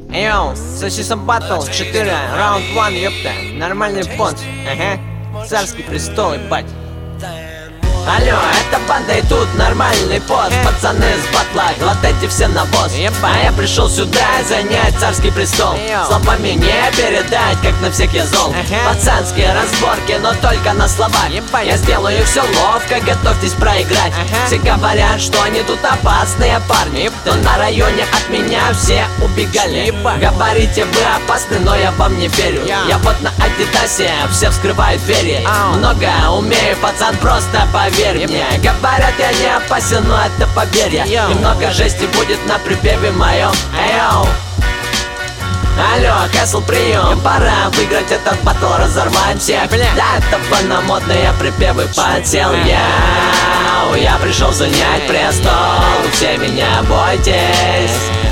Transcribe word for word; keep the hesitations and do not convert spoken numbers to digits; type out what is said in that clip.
Йоу, сосисом батл, четыре, раунд один, ёпта. Нормальный понт, ага. Царский престол, ебать. Алло, это банда и тут нормальный пост. Пацаны с батла, вот эти все на босс. А я пришел сюда занять царский престол. Словами не передать, как на всех я зол. Пацанские разборки, но только на словах. Я сделаю все ловко, готовьтесь проиграть. Все говорят, что они тут опасные парни, но на районе от меня все убегали. Говорите, вы опасны, но я вам не верю. Я вот на Адидасе, все вскрывают двери. Много умею, пацан, просто поверь мне. Говорят, я не опасен, но это поверье. Немного жести будет на припеве моем. Эйоу. Алло, Кэсл, прием. Пора выиграть этот батл, разорвать всех. Да, это модные припевы подсел. Я, я пришел занять престол. Все меня бойтесь.